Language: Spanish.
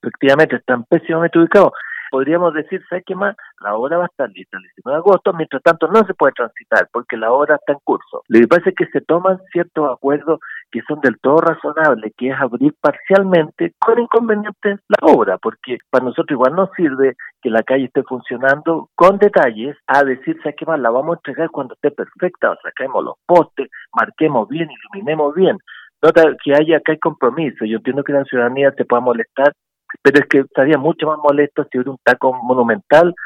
Efectivamente, están pésimamente ubicados. Podríamos decir, ¿sabes qué más? La obra va a estar lista el 19 de agosto, mientras tanto no se puede transitar porque la obra está en curso. Lo que pasa es que se toman ciertos acuerdos que son del todo razonables, que es abrir parcialmente con inconvenientes la obra, porque para nosotros igual nos sirve que la calle esté funcionando con detalles a decir, ¿sabes qué más? La vamos a entregar cuando esté perfecta, o saquemos los postes, marquemos bien, iluminemos bien. Nota que acá hay compromiso. Yo entiendo que la ciudadanía se pueda molestar, pero es que estaría mucho más molesto si hubiera un taco monumental